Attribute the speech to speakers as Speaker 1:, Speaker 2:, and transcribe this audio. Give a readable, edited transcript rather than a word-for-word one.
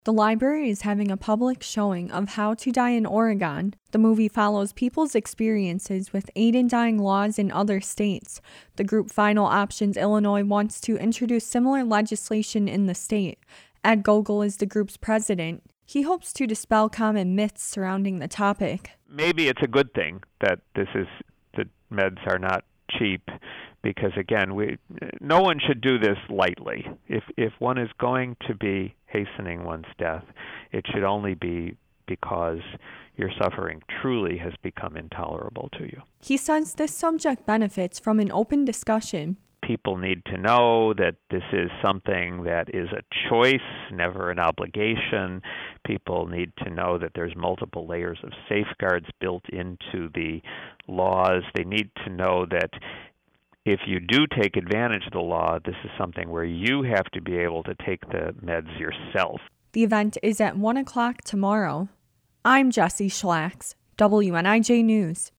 Speaker 1: The library is having a public showing of How to Die in Oregon. The movie follows people's experiences with aid in dying laws in other states. The group Final Options Illinois wants to introduce similar legislation in the state. Ed Gogol is the group's president. He hopes to dispel common myths surrounding the topic.
Speaker 2: Maybe it's a good thing that the meds are not cheap, because again, no one should do this lightly. If one is going to be hastening one's death, it should only be because your suffering truly has become intolerable to you.
Speaker 1: He says this subject benefits from an open discussion.
Speaker 2: People need to know that this is something that is a choice, never an obligation. People need to know that there's multiple layers of safeguards built into the laws. They need to know that if you do take advantage of the law, this is something where you have to be able to take the meds yourself.
Speaker 1: The event is at 1 o'clock tomorrow. I'm Jessie Schlax, WNIJ News.